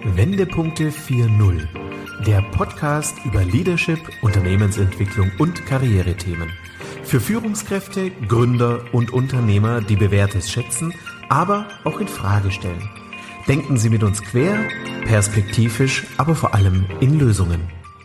Wendepunkte 4.0, der Podcast über Leadership, Unternehmensentwicklung und Karrierethemen. Für Führungskräfte, Gründer und Unternehmer, die Bewährtes schätzen, aber auch in Frage stellen. Denken Sie mit uns quer, perspektivisch, aber vor allem in Lösungen.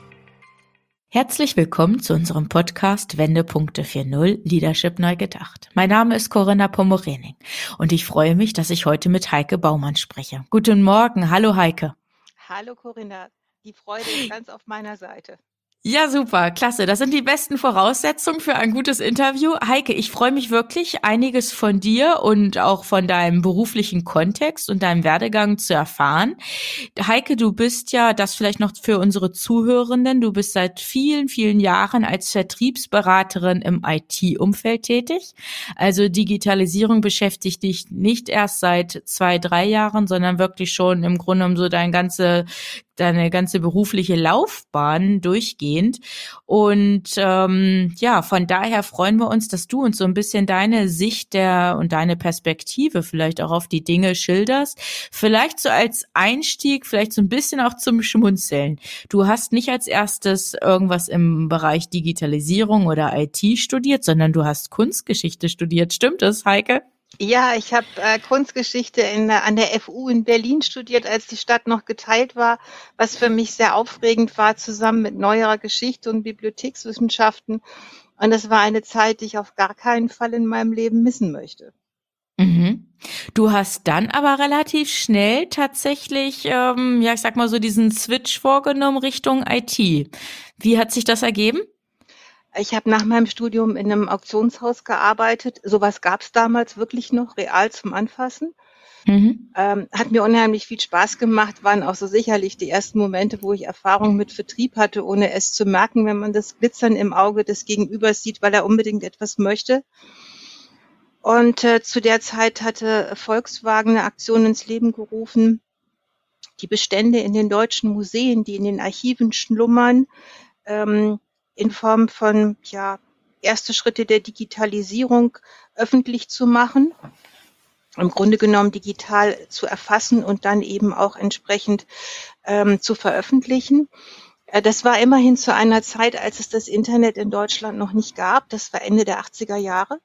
Herzlich willkommen zu unserem Podcast Wendepunkte 4.0 Leadership neu gedacht. Mein Name ist Corinna Pomorening und ich freue mich, dass ich heute mit Heike Baumann spreche. Guten Morgen, hallo Heike. Hallo Corinna, die Freude ist ganz auf meiner Seite. Ja, super, klasse. Das sind die besten Voraussetzungen für ein gutes Interview. Heike, ich freue mich wirklich, einiges von dir und auch von deinem beruflichen Kontext und deinem Werdegang zu erfahren. Heike, du bist ja, das vielleicht noch für unsere Zuhörenden, du bist seit vielen, vielen Jahren als Vertriebsberaterin im IT-Umfeld tätig. Also Digitalisierung beschäftigt dich nicht erst seit 2-3 Jahren, sondern wirklich schon im Grunde genommen so deine ganze berufliche Laufbahn durchgehend. Und von daher freuen wir uns, dass du uns so ein bisschen deine Sicht und deine Perspektive vielleicht auch auf die Dinge schilderst. Vielleicht so als Einstieg, vielleicht so ein bisschen auch zum Schmunzeln. Du hast nicht als erstes irgendwas im Bereich Digitalisierung oder IT studiert, sondern du hast Kunstgeschichte studiert. Stimmt das, Heike? Ja, ich habe Kunstgeschichte an der FU in Berlin studiert, als die Stadt noch geteilt war, was für mich sehr aufregend war, zusammen mit neuerer Geschichte und Bibliothekswissenschaften. Und das war eine Zeit, die ich auf gar keinen Fall in meinem Leben missen möchte. Mhm. Du hast dann aber relativ schnell tatsächlich, ich sag mal so diesen Switch vorgenommen Richtung IT. Wie hat sich das ergeben? Ich habe nach meinem Studium in einem Auktionshaus gearbeitet. Sowas gab es damals wirklich noch, real zum Anfassen. Hat mir unheimlich viel Spaß gemacht, waren auch so sicherlich die ersten Momente, wo ich Erfahrung mit Vertrieb hatte, ohne es zu merken, wenn man das Glitzern im Auge des Gegenübers sieht, weil er unbedingt etwas möchte. Und zu der Zeit hatte Volkswagen eine Aktion ins Leben gerufen, die Bestände in den deutschen Museen, die in den Archiven schlummern, in Form von erste Schritte der Digitalisierung öffentlich zu machen, im Grunde genommen digital zu erfassen und dann eben auch entsprechend zu veröffentlichen. Das war immerhin zu einer Zeit, als es das Internet in Deutschland noch nicht gab. Das war Ende der 80er Jahre.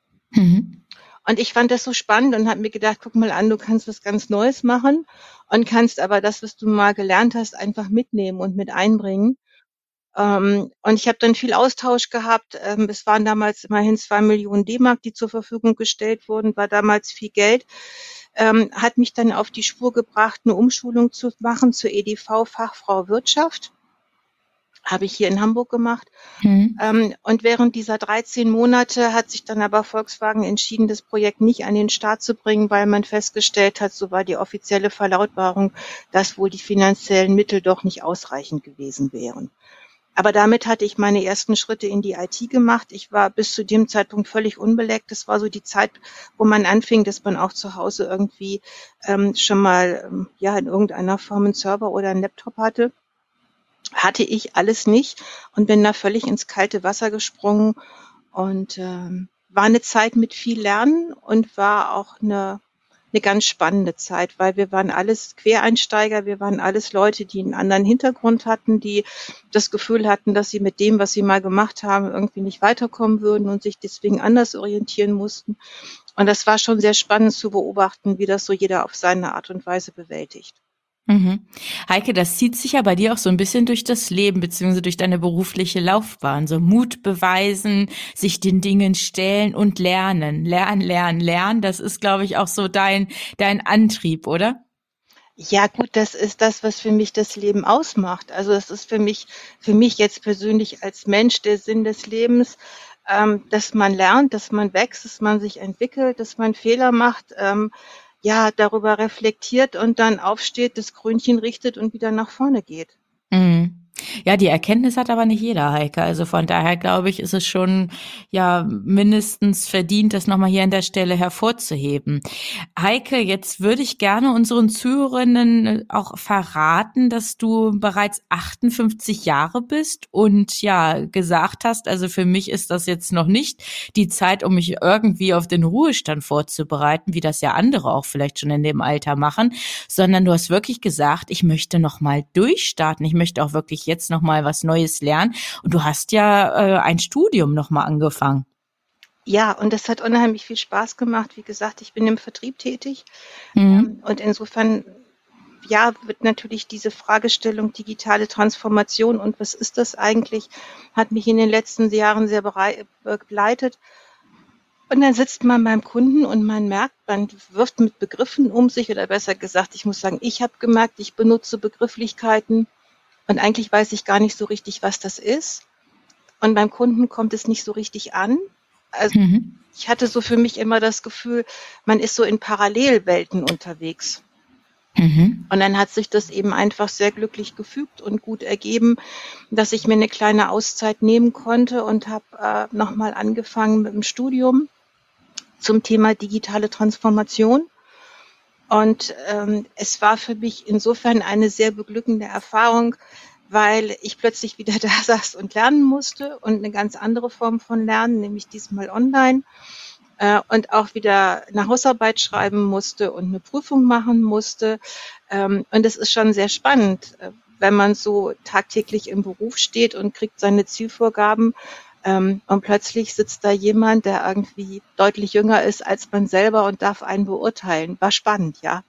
Und ich fand das so spannend und habe mir gedacht, guck mal an, du kannst was ganz Neues machen und kannst aber das, was du mal gelernt hast, einfach mitnehmen und mit einbringen. Und ich habe dann viel Austausch gehabt. Es waren damals immerhin 2 Millionen D-Mark, die zur Verfügung gestellt wurden, war damals viel Geld. Hat mich dann auf die Spur gebracht, eine Umschulung zu machen zur EDV Fachfrau Wirtschaft. Habe ich hier in Hamburg gemacht. Und während dieser 13 Monate hat sich dann aber Volkswagen entschieden, das Projekt nicht an den Start zu bringen, weil man festgestellt hat, so war die offizielle Verlautbarung, dass wohl die finanziellen Mittel doch nicht ausreichend gewesen wären. Aber damit hatte ich meine ersten Schritte in die IT gemacht. Ich war bis zu dem Zeitpunkt völlig unbeleckt. Das war so die Zeit, wo man anfing, dass man auch zu Hause irgendwie schon mal in irgendeiner Form einen Server oder einen Laptop hatte. Hatte ich alles nicht und bin da völlig ins kalte Wasser gesprungen und war eine Zeit mit viel Lernen und war auch eine ganz spannende Zeit, weil wir waren alles Quereinsteiger, wir waren alles Leute, die einen anderen Hintergrund hatten, die das Gefühl hatten, dass sie mit dem, was sie mal gemacht haben, irgendwie nicht weiterkommen würden und sich deswegen anders orientieren mussten. Und das war schon sehr spannend zu beobachten, wie das so jeder auf seine Art und Weise bewältigt. Heike, das zieht sich ja bei dir auch so ein bisschen durch das Leben beziehungsweise durch deine berufliche Laufbahn. So Mut beweisen, sich den Dingen stellen und lernen. Lernen. Das ist, glaube ich, auch so dein Antrieb, oder? Ja gut, das ist das, was für mich das Leben ausmacht. Also das ist für mich jetzt persönlich als Mensch der Sinn des Lebens, dass man lernt, dass man wächst, dass man sich entwickelt, dass man Fehler macht, darüber reflektiert und dann aufsteht, das Krönchen richtet und wieder nach vorne geht. Ja, die Erkenntnis hat aber nicht jeder, Heike. Also von daher glaube ich, ist es schon ja mindestens verdient, das nochmal hier an der Stelle hervorzuheben. Heike, jetzt würde ich gerne unseren Zuhörerinnen auch verraten, dass du bereits 58 Jahre bist und ja gesagt hast, also für mich ist das jetzt noch nicht die Zeit, um mich irgendwie auf den Ruhestand vorzubereiten, wie das ja andere auch vielleicht schon in dem Alter machen, sondern du hast wirklich gesagt, ich möchte nochmal durchstarten. Ich möchte auch wirklich jetzt nochmal was Neues lernen. Und du hast ja ein Studium nochmal angefangen. Ja, und das hat unheimlich viel Spaß gemacht. Wie gesagt, ich bin im Vertrieb tätig. Und insofern, ja, wird natürlich diese Fragestellung digitale Transformation und was ist das eigentlich, hat mich in den letzten Jahren sehr begleitet. Und dann sitzt man beim Kunden und man merkt, man wirft mit Begriffen um sich, oder besser gesagt, ich muss sagen, ich habe gemerkt, ich benutze Begrifflichkeiten und eigentlich weiß ich gar nicht so richtig, was das ist. Und beim Kunden kommt es nicht so richtig an. Also ich hatte so für mich immer das Gefühl, man ist so in Parallelwelten unterwegs. Und dann hat sich das eben einfach sehr glücklich gefügt und gut ergeben, dass ich mir eine kleine Auszeit nehmen konnte und habe nochmal angefangen mit dem Studium zum Thema digitale Transformation. Und es war für mich insofern eine sehr beglückende Erfahrung, weil ich plötzlich wieder da saß und lernen musste und eine ganz andere Form von Lernen, nämlich diesmal online. Und auch wieder eine Hausarbeit schreiben musste und eine Prüfung machen musste. Und es ist schon sehr spannend, wenn man so tagtäglich im Beruf steht und kriegt seine Zielvorgaben. Und plötzlich sitzt da jemand, der irgendwie deutlich jünger ist als man selber und darf einen beurteilen. War spannend, ja.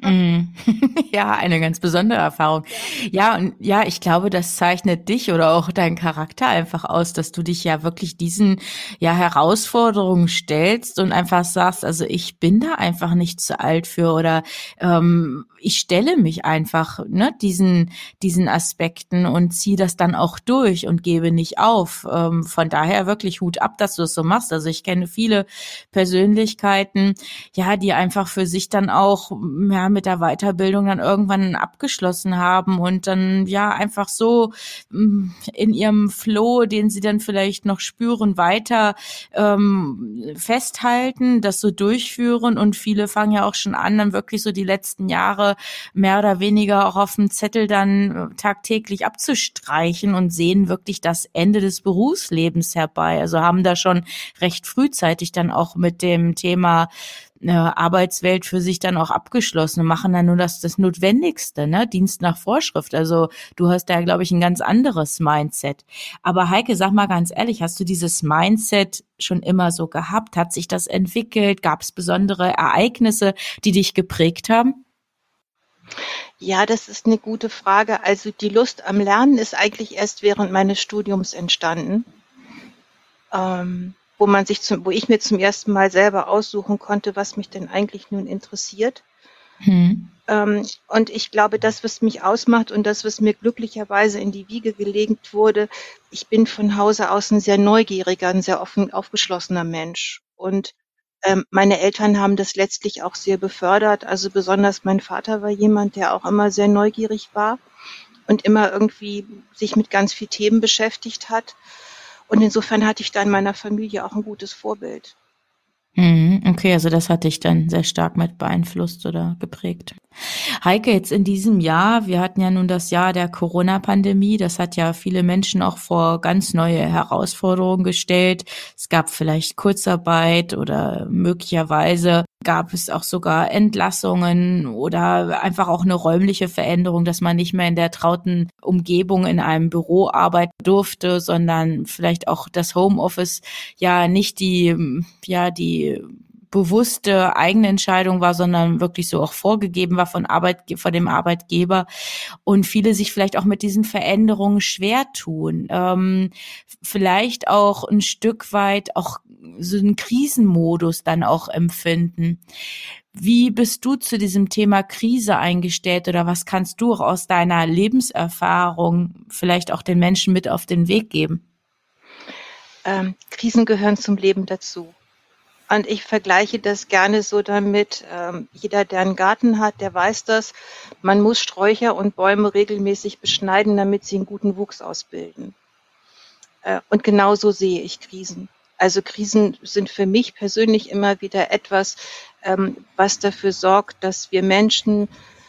Ja, eine ganz besondere Erfahrung. Ja, und ja, ich glaube, das zeichnet dich oder auch deinen Charakter einfach aus, dass du dich ja wirklich diesen Herausforderungen stellst und einfach sagst, also ich bin da einfach nicht zu alt für oder ich stelle mich einfach diesen Aspekten und ziehe das dann auch durch und gebe nicht auf. Von daher wirklich Hut ab, dass du es so machst. Also ich kenne viele Persönlichkeiten, ja, die einfach für sich dann auch mit der Weiterbildung dann irgendwann abgeschlossen haben und dann ja einfach so in ihrem Flow, den sie dann vielleicht noch spüren, weiter festhalten, das so durchführen und viele fangen ja auch schon an, dann wirklich so die letzten Jahre mehr oder weniger auch auf dem Zettel dann tagtäglich abzustreichen und sehen wirklich das Ende des Berufslebens herbei. Also haben da schon recht frühzeitig dann auch mit dem Thema Arbeitswelt für sich dann auch abgeschlossen und machen dann nur das Notwendigste, Dienst nach Vorschrift. Also du hast da, glaube ich, ein ganz anderes Mindset. Aber Heike, sag mal ganz ehrlich, hast du dieses Mindset schon immer so gehabt? Hat sich das entwickelt? Gab es besondere Ereignisse, die dich geprägt haben? Ja, das ist eine gute Frage. Also die Lust am Lernen ist eigentlich erst während meines Studiums entstanden. Wo ich mir zum ersten Mal selber aussuchen konnte, was mich denn eigentlich nun interessiert. Und ich glaube, das, was mich ausmacht und das, was mir glücklicherweise in die Wiege gelegt wurde, ich bin von Hause aus ein sehr neugieriger, ein sehr offen aufgeschlossener Mensch. Und meine Eltern haben das letztlich auch sehr befördert. Also besonders mein Vater war jemand, der auch immer sehr neugierig war und immer irgendwie sich mit ganz vielen Themen beschäftigt hat. Und insofern hatte ich da in meiner Familie auch ein gutes Vorbild. Okay, also das hat dich dann sehr stark mit beeinflusst oder geprägt. Heike, jetzt in diesem Jahr, wir hatten ja nun das Jahr der Corona-Pandemie, das hat ja viele Menschen auch vor ganz neue Herausforderungen gestellt. Es gab vielleicht Kurzarbeit oder möglicherweise gab es auch sogar Entlassungen oder einfach auch eine räumliche Veränderung, dass man nicht mehr in der trauten Umgebung in einem Büro arbeiten durfte, sondern vielleicht auch das Homeoffice ja nicht die bewusste eigene Entscheidung war, sondern wirklich so auch vorgegeben war von dem Arbeitgeber und viele sich vielleicht auch mit diesen Veränderungen schwer tun, vielleicht auch ein Stück weit auch so einen Krisenmodus dann auch empfinden. Wie bist du zu diesem Thema Krise eingestellt oder was kannst du auch aus deiner Lebenserfahrung vielleicht auch den Menschen mit auf den Weg geben? Krisen gehören zum Leben dazu. Und ich vergleiche das gerne so damit, jeder, der einen Garten hat, der weiß das, man muss Sträucher und Bäume regelmäßig beschneiden, damit sie einen guten Wuchs ausbilden. Und genauso sehe ich Krisen. Also Krisen sind für mich persönlich immer wieder etwas, was dafür sorgt, dass wir Menschen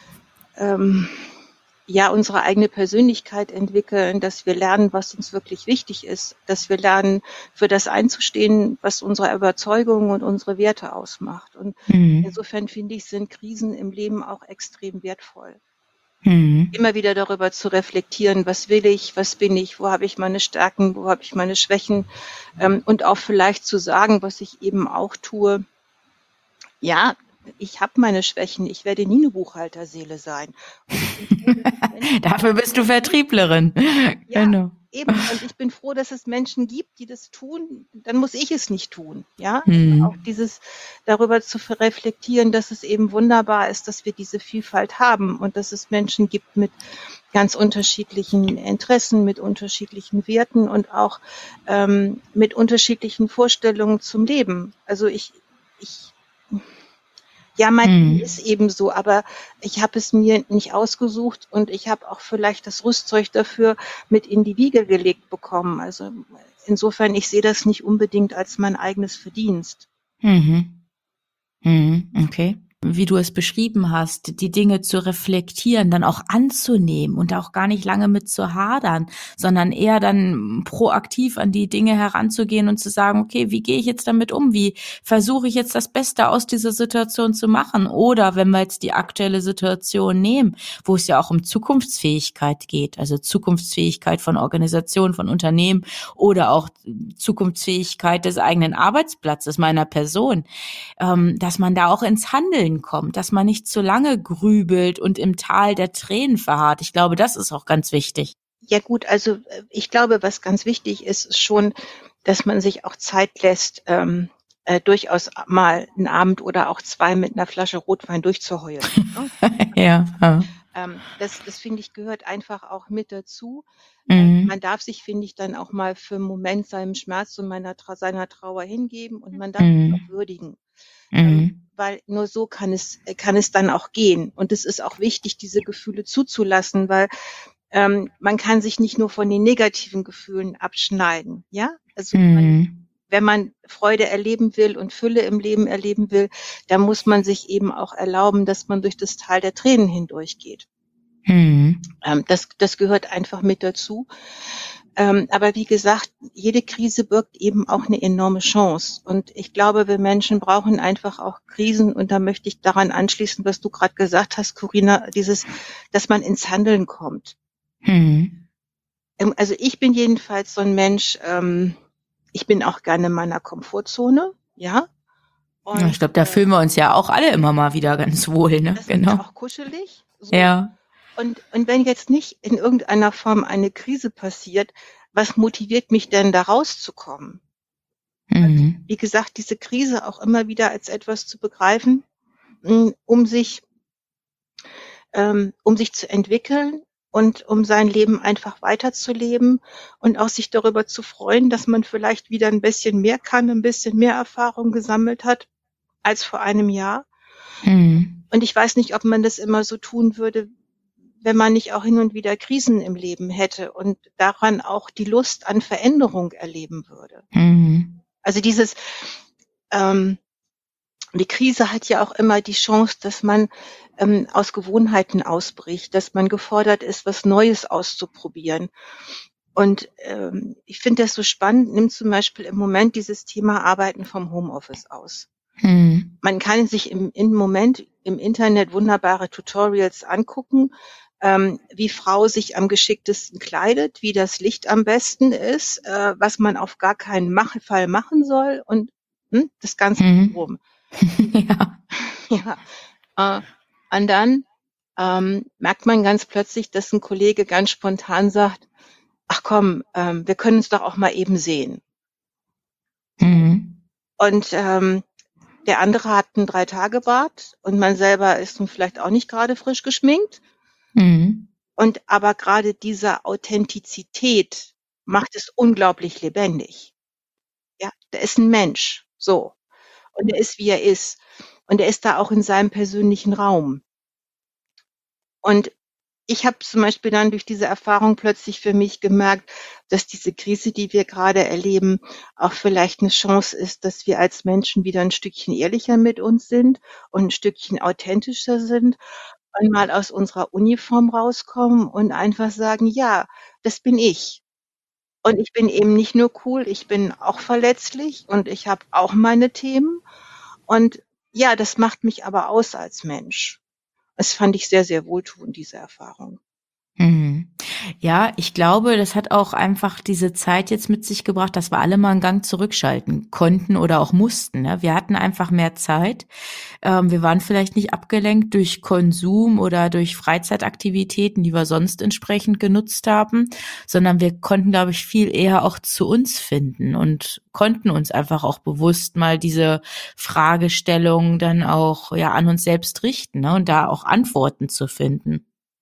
unsere eigene Persönlichkeit entwickeln, dass wir lernen, was uns wirklich wichtig ist, dass wir lernen, für das einzustehen, was unsere Überzeugungen und unsere Werte ausmacht. Und insofern finde ich, sind Krisen im Leben auch extrem wertvoll. Immer wieder darüber zu reflektieren, was will ich, was bin ich, wo habe ich meine Stärken, wo habe ich meine Schwächen, und auch vielleicht zu sagen, was ich eben auch tue. Ja, ich habe meine Schwächen, ich werde nie eine Buchhalterseele sein. Dafür bist du Vertrieblerin. Ja, genau. Eben. Und ich bin froh, dass es Menschen gibt, die das tun. Dann muss ich es nicht tun. Ja, auch dieses darüber zu reflektieren, dass es eben wunderbar ist, dass wir diese Vielfalt haben und dass es Menschen gibt mit ganz unterschiedlichen Interessen, mit unterschiedlichen Werten und auch mit unterschiedlichen Vorstellungen zum Leben. Also mein Leben ist eben so, aber ich habe es mir nicht ausgesucht und ich habe auch vielleicht das Rüstzeug dafür mit in die Wiege gelegt bekommen. Also insofern, ich sehe das nicht unbedingt als mein eigenes Verdienst. Okay. Wie du es beschrieben hast, die Dinge zu reflektieren, dann auch anzunehmen und auch gar nicht lange mit zu hadern, sondern eher dann proaktiv an die Dinge heranzugehen und zu sagen, okay, wie gehe ich jetzt damit um? Wie versuche ich jetzt das Beste aus dieser Situation zu machen? Oder wenn wir jetzt die aktuelle Situation nehmen, wo es ja auch um Zukunftsfähigkeit geht, also Zukunftsfähigkeit von Organisationen, von Unternehmen oder auch Zukunftsfähigkeit des eigenen Arbeitsplatzes, meiner Person, dass man da auch ins Handeln kommt, dass man nicht zu lange grübelt und im Tal der Tränen verharrt. Ich glaube, das ist auch ganz wichtig. Ja gut, also ich glaube, was ganz wichtig ist, ist schon, dass man sich auch Zeit lässt, durchaus mal einen Abend oder auch 2 mit einer Flasche Rotwein durchzuheulen. Ja. Das finde ich, gehört einfach auch mit dazu. Man darf sich, finde ich, dann auch mal für einen Moment seinem Schmerz und seiner Trauer hingeben und man darf es auch würdigen. Weil nur so kann es dann auch gehen. Und es ist auch wichtig, diese Gefühle zuzulassen, weil man kann sich nicht nur von den negativen Gefühlen abschneiden. Ja, also wenn man Freude erleben will und Fülle im Leben erleben will, dann muss man sich eben auch erlauben, dass man durch das Tal der Tränen hindurchgeht. Das gehört einfach mit dazu. Aber wie gesagt, jede Krise birgt eben auch eine enorme Chance. Und ich glaube, wir Menschen brauchen einfach auch Krisen. Und da möchte ich daran anschließen, was du gerade gesagt hast, Corinna, dass man ins Handeln kommt. Also ich bin jedenfalls so ein Mensch, ich bin auch gerne in meiner Komfortzone, ja. Und ich glaube, da fühlen wir uns ja auch alle immer mal wieder ganz wohl, ne? Das ist auch kuschelig. So. Ja. Und wenn jetzt nicht in irgendeiner Form eine Krise passiert, was motiviert mich denn, da rauszukommen? Also, wie gesagt, diese Krise auch immer wieder als etwas zu begreifen, um sich zu entwickeln und um sein Leben einfach weiterzuleben und auch sich darüber zu freuen, dass man vielleicht wieder ein bisschen mehr kann, ein bisschen mehr Erfahrung gesammelt hat als vor einem Jahr. Und ich weiß nicht, ob man das immer so tun würde, wenn man nicht auch hin und wieder Krisen im Leben hätte und daran auch die Lust an Veränderung erleben würde. Also die Krise hat ja auch immer die Chance, dass man aus Gewohnheiten ausbricht, dass man gefordert ist, was Neues auszuprobieren. Und ich finde das so spannend, nimm zum Beispiel im Moment dieses Thema Arbeiten vom Homeoffice aus. Man kann sich im Moment im Internet wunderbare Tutorials angucken, wie Frau sich am geschicktesten kleidet, wie das Licht am besten ist, was man auf gar keinen Fall machen soll und das Ganze rum. Und dann merkt man ganz plötzlich, dass ein Kollege ganz spontan sagt, ach komm, wir können uns doch auch mal eben sehen. Und der andere hat einen 3-Tage-Bart und man selber ist nun vielleicht auch nicht gerade frisch geschminkt. Und aber gerade diese Authentizität macht es unglaublich lebendig. Ja, da ist ein Mensch, so. und er ist, wie er ist. Und er ist da auch in seinem persönlichen Raum. Und ich habe zum Beispiel dann durch diese Erfahrung plötzlich für mich gemerkt, dass diese Krise, die wir gerade erleben, auch vielleicht eine Chance ist, dass wir als Menschen wieder ein Stückchen ehrlicher mit uns sind und ein Stückchen authentischer sind und mal aus unserer Uniform rauskommen und einfach sagen, ja, das bin ich. Und ich bin eben nicht nur cool, ich bin auch verletzlich und ich habe auch meine Themen. Und ja, das macht mich aber aus als Mensch. Das fand ich sehr, sehr wohltuend, diese Erfahrung. Mhm. Ja, ich glaube, das hat auch einfach diese Zeit jetzt mit sich gebracht, dass wir alle mal einen Gang zurückschalten konnten oder auch mussten. Ne? Wir hatten einfach mehr Zeit. Wir waren vielleicht nicht abgelenkt durch Konsum oder durch Freizeitaktivitäten, die wir sonst entsprechend genutzt haben, sondern wir konnten, glaube ich, viel eher auch zu uns finden und konnten uns einfach auch bewusst mal diese Fragestellung dann auch ja an uns selbst richten, ne? Und da auch Antworten zu finden.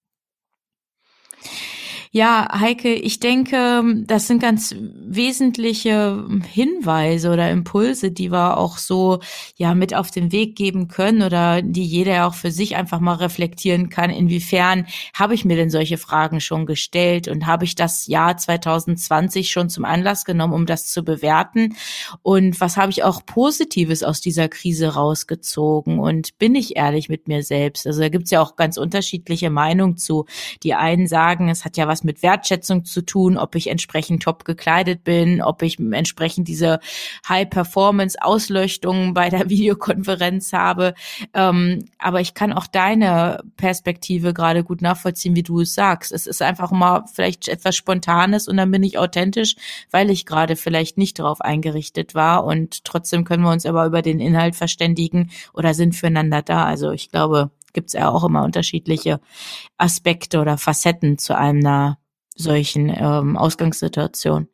Ja, Heike, ich denke, das sind ganz wesentliche Hinweise oder Impulse, die wir auch so ja mit auf den Weg geben können oder die jeder auch für sich einfach mal reflektieren kann. Inwiefern habe ich mir denn solche Fragen schon gestellt und habe ich das Jahr 2020 schon zum Anlass genommen, um das zu bewerten? Und was habe ich auch Positives aus dieser Krise rausgezogen? Und bin ich ehrlich mit mir selbst? Also da gibt's ja auch ganz unterschiedliche Meinungen zu. Die einen sagen, es hat ja was mit Wertschätzung zu tun, ob ich entsprechend top gekleidet bin, ob ich entsprechend diese High-Performance-Ausleuchtung bei der Videokonferenz habe. Aber ich kann auch deine Perspektive gerade gut nachvollziehen, wie du es sagst. Es ist einfach mal vielleicht etwas Spontanes und dann bin ich authentisch, weil ich gerade vielleicht nicht darauf eingerichtet war und trotzdem können wir uns aber über den Inhalt verständigen oder sind füreinander da. Also ich glaube, gibt's ja auch immer unterschiedliche Aspekte oder Facetten zu einer solchen Ausgangssituation.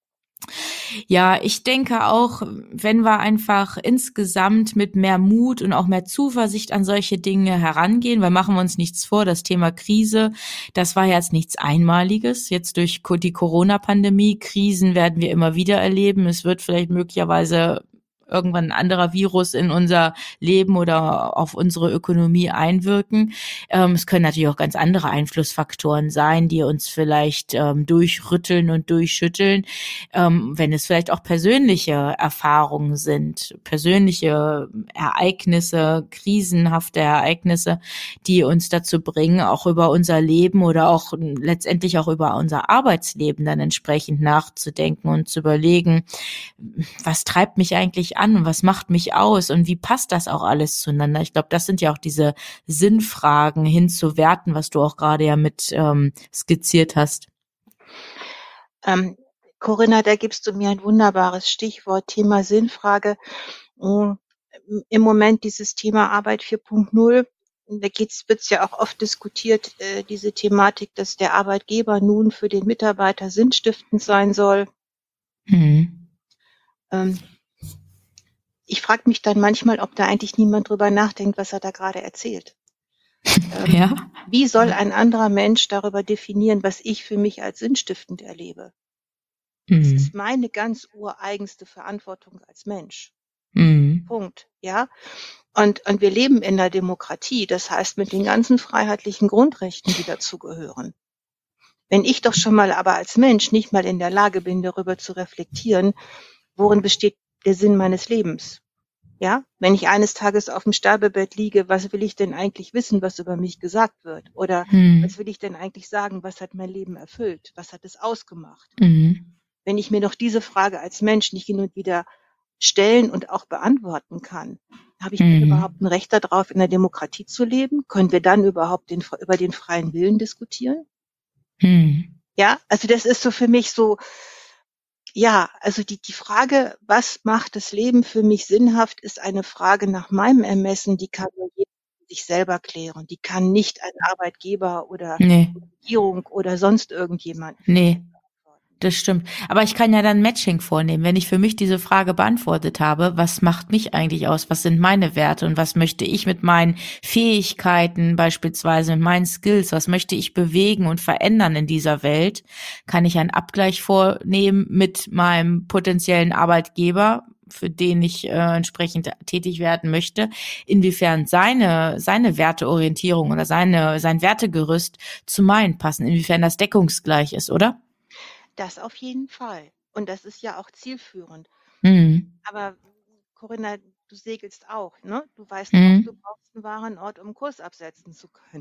Ja, ich denke auch, wenn wir einfach insgesamt mit mehr Mut und auch mehr Zuversicht an solche Dinge herangehen, weil machen wir uns nichts vor, das Thema Krise, das war jetzt nichts Einmaliges. Jetzt durch die Corona-Pandemie, Krisen werden wir immer wieder erleben. Es wird vielleicht möglicherweise irgendwann ein anderer Virus in unser Leben oder auf unsere Ökonomie einwirken. Es können natürlich auch ganz andere Einflussfaktoren sein, die uns vielleicht durchrütteln und durchschütteln, wenn es vielleicht auch persönliche Erfahrungen sind, persönliche Ereignisse, krisenhafte Ereignisse, die uns dazu bringen, auch über unser Leben oder auch letztendlich auch über unser Arbeitsleben dann entsprechend nachzudenken und zu überlegen, was treibt mich eigentlich an und was macht mich aus und wie passt das auch alles zueinander? Ich glaube, das sind ja auch diese Sinnfragen hinzuwerten, was du auch gerade ja mit skizziert hast. Corinna, da gibst du mir ein wunderbares Stichwort, Thema Sinnfrage. Im Moment dieses Thema Arbeit 4.0, da wird's ja auch oft diskutiert, diese Thematik, dass der Arbeitgeber nun für den Mitarbeiter sinnstiftend sein soll. Ich frage mich dann manchmal, ob da eigentlich niemand drüber nachdenkt, was er da gerade erzählt. Ja. Wie soll ein anderer Mensch darüber definieren, was ich für mich als sinnstiftend erlebe? Das ist meine ganz ureigenste Verantwortung als Mensch. Punkt. Ja. Und wir leben in einer Demokratie, das heißt mit den ganzen freiheitlichen Grundrechten, die dazugehören. Wenn ich doch schon mal aber als Mensch nicht mal in der Lage bin, darüber zu reflektieren, worin besteht der Sinn meines Lebens? Ja, wenn ich eines Tages auf dem Sterbebett liege, was will ich denn eigentlich wissen, was über mich gesagt wird? Oder was will ich denn eigentlich sagen, was hat mein Leben erfüllt? Was hat es ausgemacht? Wenn ich mir doch diese Frage als Mensch nicht hin und wieder stellen und auch beantworten kann, habe ich dann überhaupt ein Recht darauf, in der Demokratie zu leben? Können wir dann überhaupt über den freien Willen diskutieren? Ja, also das ist so für mich so, ja, also die Frage, was macht das Leben für mich sinnhaft, ist eine Frage nach meinem Ermessen, die kann nur jeder sich selber klären. Die kann nicht ein Arbeitgeber oder Regierung oder sonst irgendjemand. Nee. Das stimmt. Aber ich kann ja dann Matching vornehmen. Wenn ich für mich diese Frage beantwortet habe, was macht mich eigentlich aus? Was sind meine Werte? Und was möchte ich mit meinen Fähigkeiten, beispielsweise mit meinen Skills, was möchte ich bewegen und verändern in dieser Welt? Kann ich einen Abgleich vornehmen mit meinem potenziellen Arbeitgeber? für den ich entsprechend tätig werden möchte, inwiefern seine Werteorientierung oder sein Wertegerüst zu meinen passen, inwiefern das deckungsgleich ist, oder? Das auf jeden Fall. Und das ist ja auch zielführend. Aber Corinna, du segelst auch, ne? Du weißt auch, du brauchst einen Warenort, um Kurs absetzen zu können.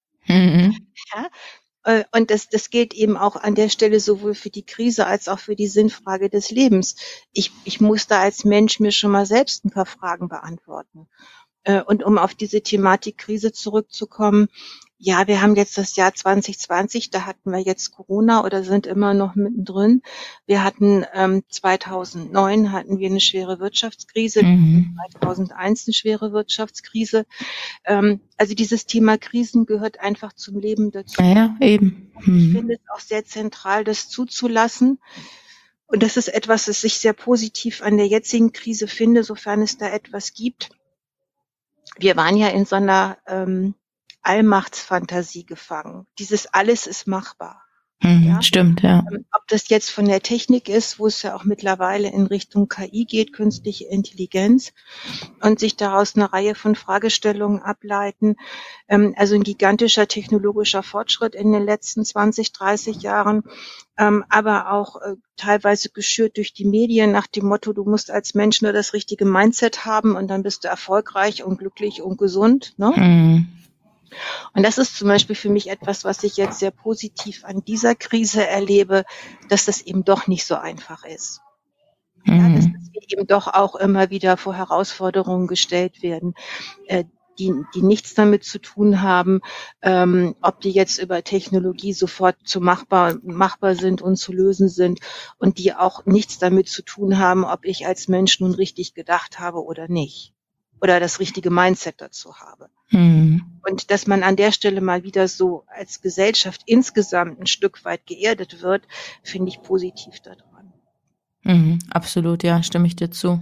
Ja? Und das gilt eben auch an der Stelle sowohl für die Krise als auch für die Sinnfrage des Lebens. Ich muss da als Mensch mir schon mal selbst ein paar Fragen beantworten. Und um auf diese Thematik Krise zurückzukommen, ja, wir haben jetzt das Jahr 2020, da hatten wir jetzt Corona oder sind immer noch mittendrin. Wir hatten 2009 hatten wir eine schwere Wirtschaftskrise, 2001 eine schwere Wirtschaftskrise. Also dieses Thema Krisen gehört einfach zum Leben dazu. Ja, eben. Ich finde es auch sehr zentral, das zuzulassen. Und das ist etwas, das ich sehr positiv an der jetzigen Krise finde, sofern es da etwas gibt. Wir waren ja in so einer Allmachtsfantasie gefangen. Dieses alles ist machbar. Ja? Stimmt, ja. Ob das jetzt von der Technik ist, wo es ja auch mittlerweile in Richtung KI geht, künstliche Intelligenz, und sich daraus eine Reihe von Fragestellungen ableiten. Also ein gigantischer technologischer Fortschritt in den letzten 20, 30 Jahren, aber auch teilweise geschürt durch die Medien nach dem Motto, du musst als Mensch nur das richtige Mindset haben und dann bist du erfolgreich und glücklich und gesund, ne? Und das ist zum Beispiel für mich etwas, was ich jetzt sehr positiv an dieser Krise erlebe, dass das eben doch nicht so einfach ist. Ja, dass wir eben doch auch immer wieder vor Herausforderungen gestellt werden, die nichts damit zu tun haben, ob die jetzt über Technologie sofort zu machbar sind und zu lösen sind, und die auch nichts damit zu tun haben, ob ich als Mensch nun richtig gedacht habe oder nicht. Oder das richtige Mindset dazu habe. Und dass man an der Stelle mal wieder so als Gesellschaft insgesamt ein Stück weit geerdet wird, finde ich positiv daran. Absolut, ja, stimme ich dir zu.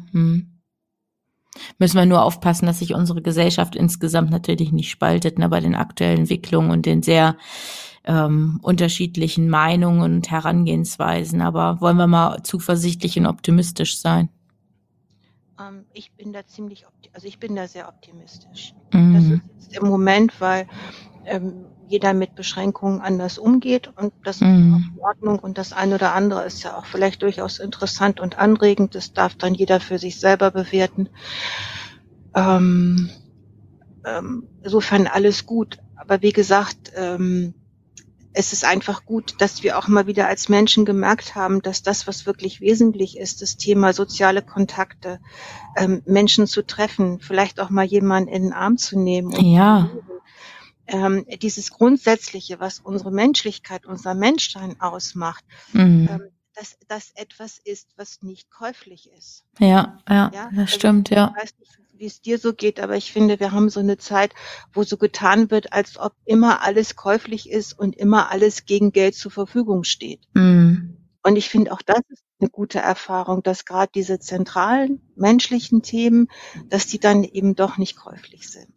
Müssen wir nur aufpassen, dass sich unsere Gesellschaft insgesamt natürlich nicht spaltet, ne, bei den aktuellen Entwicklungen und den sehr unterschiedlichen Meinungen und Herangehensweisen. Aber wollen wir mal zuversichtlich und optimistisch sein? Ich bin da sehr optimistisch. Das ist jetzt im Moment, weil jeder mit Beschränkungen anders umgeht, und das ist auch in Ordnung, und das eine oder andere ist ja auch vielleicht durchaus interessant und anregend. Das darf dann jeder für sich selber bewerten. Insofern alles gut. Aber wie gesagt, es ist einfach gut, dass wir auch mal wieder als Menschen gemerkt haben, dass das, was wirklich wesentlich ist, das Thema soziale Kontakte, Menschen zu treffen, vielleicht auch mal jemanden in den Arm zu nehmen. Und dieses Grundsätzliche, was unsere Menschlichkeit, unser Menschsein ausmacht, dass das etwas ist, was nicht käuflich ist. Ja, das stimmt, ja. Ich weiß nicht, wie es dir so geht, aber ich finde, wir haben so eine Zeit, wo so getan wird, als ob immer alles käuflich ist und immer alles gegen Geld zur Verfügung steht. Und ich finde, auch das ist eine gute Erfahrung, dass gerade diese zentralen menschlichen Themen, dass die dann eben doch nicht käuflich sind.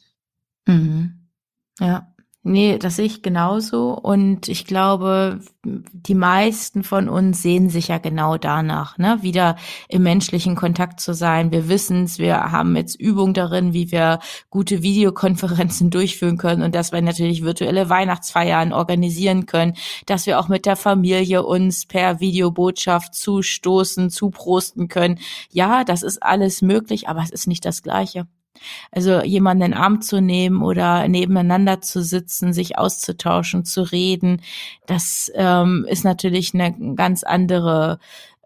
Ja. Nee, das sehe ich genauso, und ich glaube, die meisten von uns sehen sich ja genau danach, ne, wieder im menschlichen Kontakt zu sein. Wir wissen's, wir haben jetzt Übung darin, wie wir gute Videokonferenzen durchführen können und dass wir natürlich virtuelle Weihnachtsfeiern organisieren können, dass wir auch mit der Familie uns per Videobotschaft zuprosten können. Ja, das ist alles möglich, aber es ist nicht das Gleiche. Also jemanden in den Arm zu nehmen oder nebeneinander zu sitzen, sich auszutauschen, zu reden, das ist natürlich eine ganz andere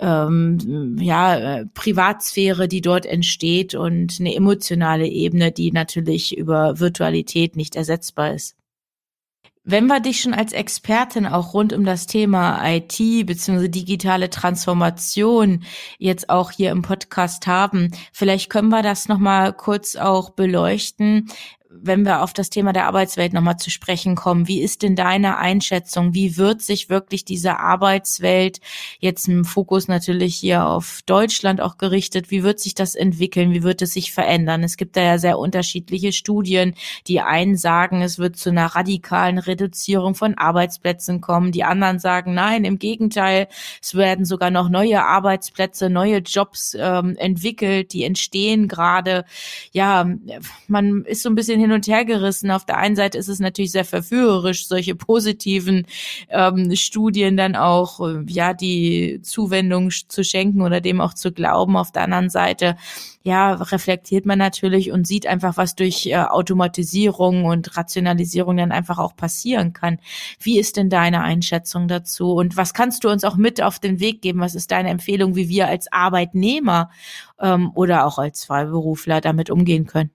Privatsphäre, die dort entsteht, und eine emotionale Ebene, die natürlich über Virtualität nicht ersetzbar ist. Wenn wir dich schon als Expertin auch rund um das Thema IT bzw. digitale Transformation jetzt auch hier im Podcast haben, vielleicht können wir das nochmal kurz auch beleuchten. wenn wir auf das Thema der Arbeitswelt nochmal zu sprechen kommen, wie ist denn deine Einschätzung? Wie wird sich wirklich diese Arbeitswelt, jetzt im Fokus natürlich hier auf Deutschland auch gerichtet, wie wird sich das entwickeln? Wie wird es sich verändern? Es gibt da ja sehr unterschiedliche Studien. Die einen sagen, es wird zu einer radikalen Reduzierung von Arbeitsplätzen kommen. Die anderen sagen, nein, im Gegenteil, es werden sogar noch neue Arbeitsplätze, neue Jobs entwickelt, die entstehen gerade. Ja, man ist so ein bisschen hin und her gerissen. Auf der einen Seite ist es natürlich sehr verführerisch, solche positiven Studien dann auch, die Zuwendung zu schenken oder dem auch zu glauben. Auf der anderen Seite, reflektiert man natürlich und sieht einfach, was durch Automatisierung und Rationalisierung dann einfach auch passieren kann. Wie ist denn deine Einschätzung dazu? Und was kannst du uns auch mit auf den Weg geben? Was ist deine Empfehlung, wie wir als Arbeitnehmer oder auch als Freiberufler damit umgehen können?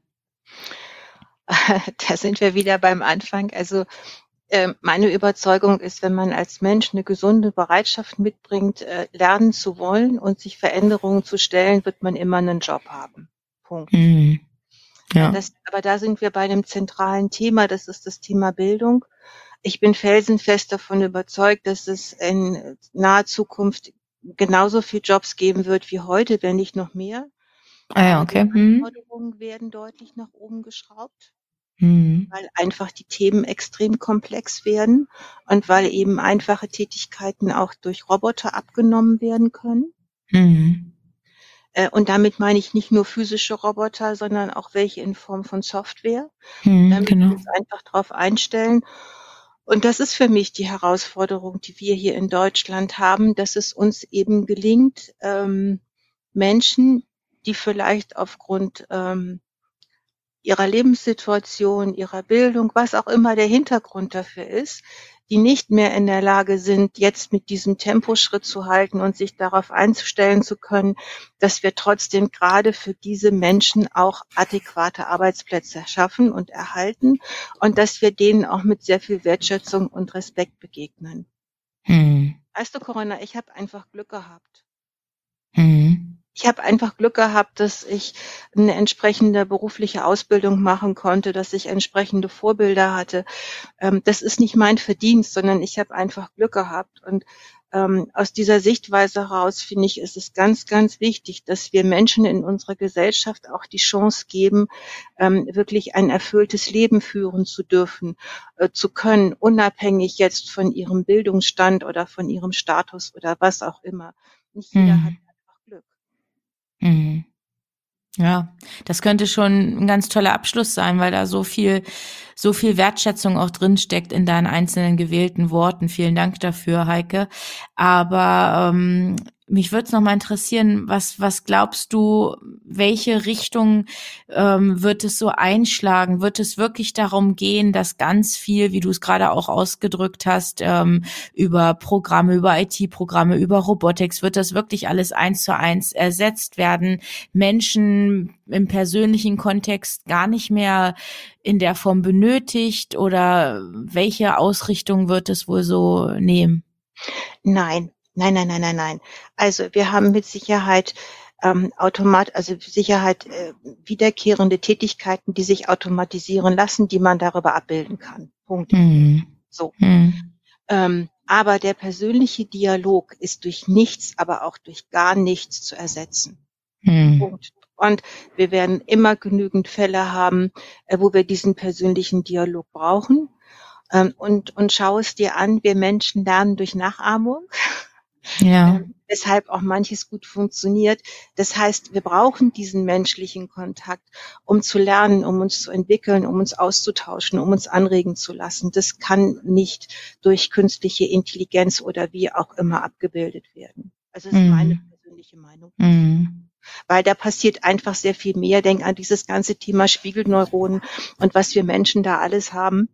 Da sind wir wieder beim Anfang. Also meine Überzeugung ist, wenn man als Mensch eine gesunde Bereitschaft mitbringt, lernen zu wollen und sich Veränderungen zu stellen, wird man immer einen Job haben. Punkt. Mhm. Ja. Aber da sind wir bei einem zentralen Thema, das ist das Thema Bildung. Ich bin felsenfest davon überzeugt, dass es in naher Zukunft genauso viel Jobs geben wird wie heute, wenn nicht noch mehr. Okay. Die Anforderungen werden deutlich nach oben geschraubt, weil einfach die Themen extrem komplex werden und weil eben einfache Tätigkeiten auch durch Roboter abgenommen werden können. Und damit meine ich nicht nur physische Roboter, sondern auch welche in Form von Software. Da müssen wir uns einfach drauf einstellen. Und das ist für mich die Herausforderung, die wir hier in Deutschland haben, dass es uns eben gelingt, Menschen, die vielleicht aufgrund ihrer Lebenssituation, ihrer Bildung, was auch immer der Hintergrund dafür ist, die nicht mehr in der Lage sind, jetzt mit diesem Temposchritt zu halten und sich darauf einstellen zu können, dass wir trotzdem gerade für diese Menschen auch adäquate Arbeitsplätze schaffen und erhalten und dass wir denen auch mit sehr viel Wertschätzung und Respekt begegnen. Weißt du, Corinna, ich habe einfach Glück gehabt. Ich habe einfach Glück gehabt, dass ich eine entsprechende berufliche Ausbildung machen konnte, dass ich entsprechende Vorbilder hatte. Das ist nicht mein Verdienst, sondern ich habe einfach Glück gehabt. Und aus dieser Sichtweise heraus finde ich, ist es ganz, ganz wichtig, dass wir Menschen in unserer Gesellschaft auch die Chance geben, wirklich ein erfülltes Leben führen zu dürfen, zu können, unabhängig jetzt von ihrem Bildungsstand oder von ihrem Status oder was auch immer. Nicht jeder hat einfach Glück. Ja, das könnte schon ein ganz toller Abschluss sein, weil da so viel Wertschätzung auch drin steckt in deinen einzelnen gewählten Worten. Vielen Dank dafür, Heike. Aber mich würde es noch mal interessieren, was glaubst du, welche Richtung wird es so einschlagen? Wird es wirklich darum gehen, dass ganz viel, wie du es gerade auch ausgedrückt hast, über Programme, über IT-Programme, über Robotics, wird das wirklich alles 1:1 ersetzt werden? Menschen im persönlichen Kontext gar nicht mehr in der Form benötigt oder welche Ausrichtung wird es wohl so nehmen? Nein. Also wir haben mit Sicherheit wiederkehrende Tätigkeiten, die sich automatisieren lassen, die man darüber abbilden kann. Punkt. So. Aber der persönliche Dialog ist durch nichts, aber auch durch gar nichts zu ersetzen. Punkt. Und wir werden immer genügend Fälle haben, wo wir diesen persönlichen Dialog brauchen. Und schau es dir an, wir Menschen lernen durch Nachahmung. Ja. Weshalb auch manches gut funktioniert. Das heißt, wir brauchen diesen menschlichen Kontakt, um zu lernen, um uns zu entwickeln, um uns auszutauschen, um uns anregen zu lassen. Das kann nicht durch künstliche Intelligenz oder wie auch immer abgebildet werden. Also das ist meine persönliche Meinung. Weil da passiert einfach sehr viel mehr. Denk an dieses ganze Thema Spiegelneuronen und was wir Menschen da alles haben.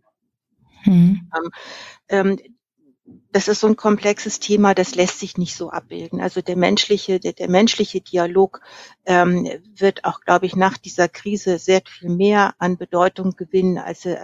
Das ist so ein komplexes Thema, das lässt sich nicht so abbilden. Also der menschliche Dialog wird auch, glaube ich, nach dieser Krise sehr viel mehr an Bedeutung gewinnen, als er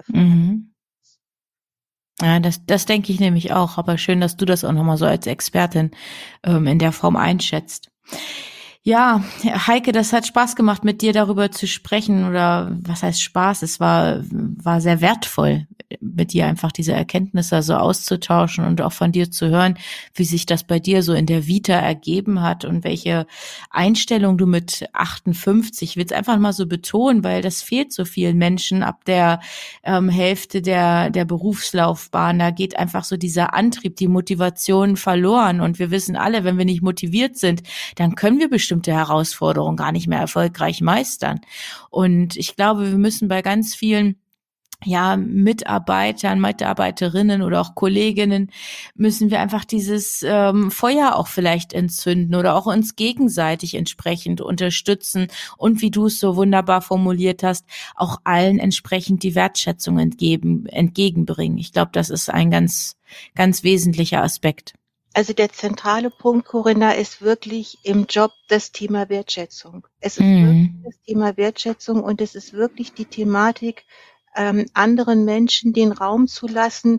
Ja, das denke ich nämlich auch. Aber schön, dass du das auch nochmal so als Expertin in der Form einschätzt. Ja, Heike, das hat Spaß gemacht, mit dir darüber zu sprechen, oder was heißt Spaß? Es war sehr wertvoll, mit dir einfach diese Erkenntnisse so auszutauschen und auch von dir zu hören, wie sich das bei dir so in der Vita ergeben hat und welche Einstellung du mit 58, ich will es einfach mal so betonen, weil das fehlt so vielen Menschen ab der Hälfte der Berufslaufbahn. Da geht einfach so dieser Antrieb, die Motivation verloren, und wir wissen alle, wenn wir nicht motiviert sind, dann können wir bestimmte Herausforderungen gar nicht mehr erfolgreich meistern. Und ich glaube, wir müssen bei ganz vielen Mitarbeitern, Mitarbeiterinnen oder auch Kolleginnen müssen wir einfach dieses Feuer auch vielleicht entzünden oder auch uns gegenseitig entsprechend unterstützen und, wie du es so wunderbar formuliert hast, auch allen entsprechend die Wertschätzung entgegenbringen. Ich glaube, das ist ein ganz, ganz wesentlicher Aspekt. Also der zentrale Punkt, Corinna, ist wirklich im Job das Thema Wertschätzung. Es ist wirklich das Thema Wertschätzung, und es ist wirklich die Thematik, anderen Menschen den Raum zu lassen,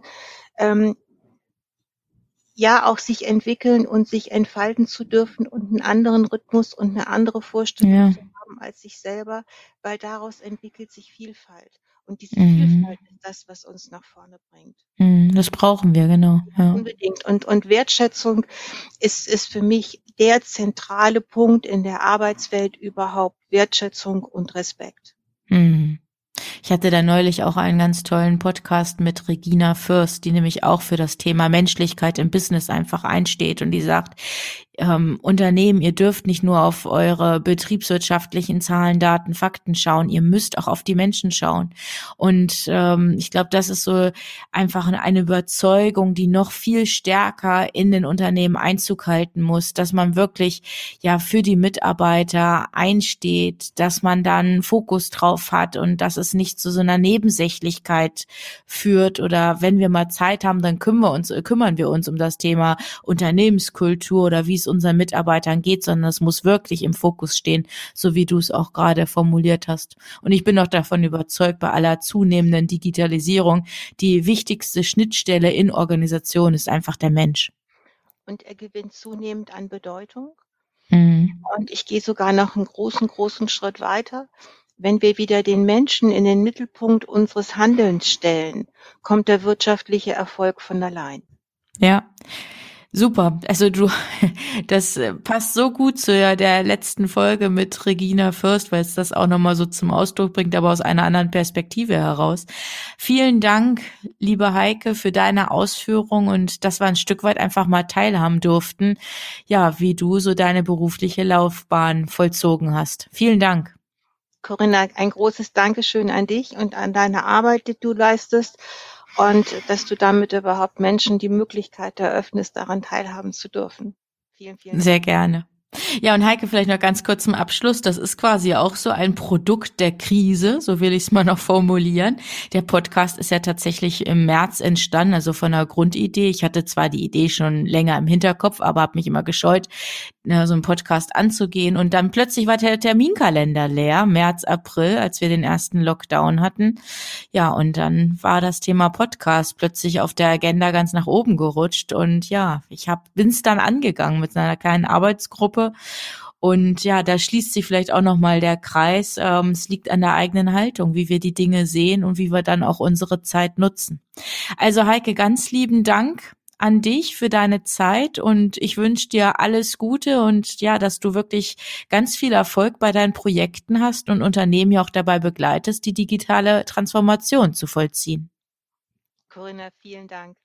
auch sich entwickeln und sich entfalten zu dürfen und einen anderen Rhythmus und eine andere Vorstellung zu haben als sich selber, weil daraus entwickelt sich Vielfalt. Und diese Vielfalt ist das, was uns nach vorne bringt. Das brauchen wir, genau. Ja. Unbedingt. Und Wertschätzung ist für mich der zentrale Punkt in der Arbeitswelt überhaupt. Wertschätzung und Respekt. Ich hatte da neulich auch einen ganz tollen Podcast mit Regina Fürst, die nämlich auch für das Thema Menschlichkeit im Business einfach einsteht, und die sagt, Unternehmen, ihr dürft nicht nur auf eure betriebswirtschaftlichen Zahlen, Daten, Fakten schauen, ihr müsst auch auf die Menschen schauen. Und ich glaube, das ist so einfach eine Überzeugung, die noch viel stärker in den Unternehmen Einzug halten muss, dass man wirklich für die Mitarbeiter einsteht, dass man dann Fokus drauf hat und dass es nicht zu so einer Nebensächlichkeit führt, oder wenn wir mal Zeit haben, dann kümmern wir uns um das Thema Unternehmenskultur oder wie es unseren Mitarbeitern geht, sondern es muss wirklich im Fokus stehen, so wie du es auch gerade formuliert hast. Und ich bin auch davon überzeugt, bei aller zunehmenden Digitalisierung, die wichtigste Schnittstelle in Organisationen ist einfach der Mensch. Und er gewinnt zunehmend an Bedeutung. Und ich gehe sogar noch einen großen Schritt weiter. Wenn wir wieder den Menschen in den Mittelpunkt unseres Handelns stellen, kommt der wirtschaftliche Erfolg von allein. Ja. Super, also das passt so gut zu der letzten Folge mit Regina Fürst, weil es das auch nochmal so zum Ausdruck bringt, aber aus einer anderen Perspektive heraus. Vielen Dank, liebe Heike, für deine Ausführung und dass wir ein Stück weit einfach mal teilhaben durften, wie du so deine berufliche Laufbahn vollzogen hast. Vielen Dank. Corinna, ein großes Dankeschön an dich und an deine Arbeit, die du leistest. Und dass du damit überhaupt Menschen die Möglichkeit eröffnest, daran teilhaben zu dürfen. Vielen, vielen Dank. Sehr gerne. Ja, und Heike, vielleicht noch ganz kurz zum Abschluss. Das ist quasi auch so ein Produkt der Krise, so will ich es mal noch formulieren. Der Podcast ist ja tatsächlich im März entstanden, also von einer Grundidee. Ich hatte zwar die Idee schon länger im Hinterkopf, aber habe mich immer gescheut, so einen Podcast anzugehen. Und dann plötzlich war der Terminkalender leer, März, April, als wir den ersten Lockdown hatten. Ja, und dann war das Thema Podcast plötzlich auf der Agenda ganz nach oben gerutscht. Und ich bin es dann angegangen mit einer kleinen Arbeitsgruppe. Und da schließt sich vielleicht auch nochmal der Kreis. Es liegt an der eigenen Haltung, wie wir die Dinge sehen und wie wir dann auch unsere Zeit nutzen. Also Heike, ganz lieben Dank an dich für deine Zeit, und ich wünsche dir alles Gute und dass du wirklich ganz viel Erfolg bei deinen Projekten hast und Unternehmen auch dabei begleitest, die digitale Transformation zu vollziehen. Corinna, vielen Dank.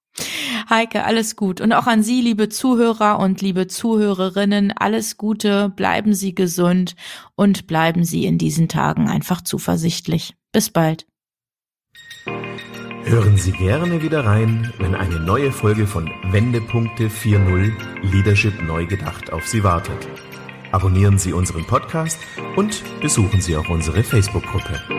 Heike, alles gut. Und auch an Sie, liebe Zuhörer und liebe Zuhörerinnen, alles Gute, bleiben Sie gesund und bleiben Sie in diesen Tagen einfach zuversichtlich. Bis bald. Hören Sie gerne wieder rein, wenn eine neue Folge von Wendepunkte 4.0 Leadership neu gedacht auf Sie wartet. Abonnieren Sie unseren Podcast und besuchen Sie auch unsere Facebook-Gruppe.